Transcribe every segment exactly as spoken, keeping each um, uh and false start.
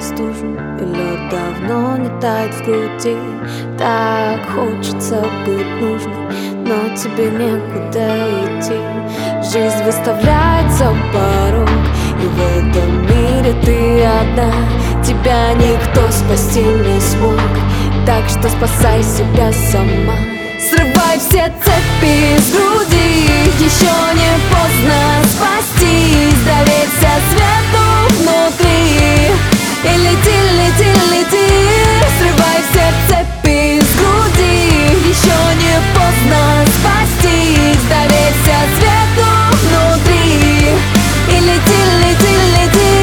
простужен, и лед давно не тает в груди. Так хочется быть нужной, но тебе некуда идти. Жизнь выставляет за порог, и в этом мире ты одна. Тебя никто спасти не смог, так что спасай себя сама. Срывай все цепи с груди, еще не поздно спастись. Доверься свету внутри и лети, лети, лети. Срывай все цепи с груди, еще не поздно спастись. Доверься свету внутри и лети, лети, лети.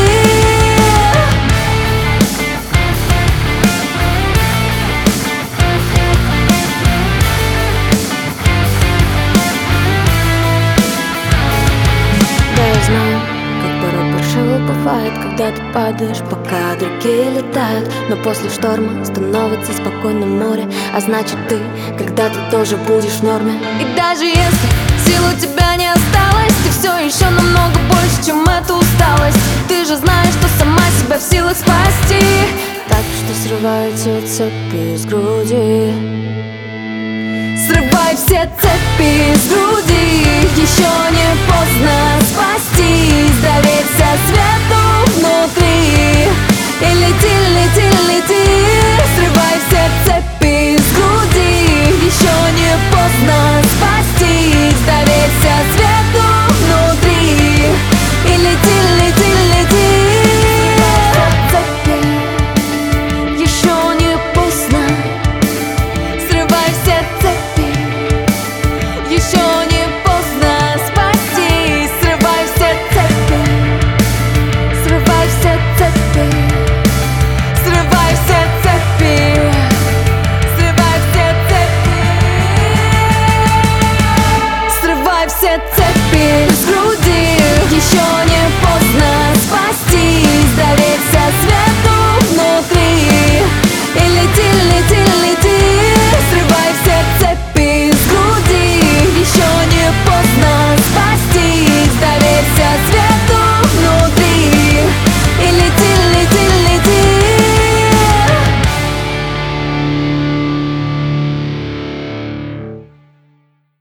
Знаю, как порой паршиво бывает, когда ты падаешь, пока другие летают. Но после шторма становится спокойным море, а значит ты когда-то тоже будешь в норме. И даже если сил у тебя не осталось, ты все еще намного больше, чем эта усталость. Ты же знаешь, что сама себя в силах спасти. Так что срывай все цепи с груди. Срывай все цепи с груди, еще не поздно спастись. Доверься свету внутри и лети, лети, лети.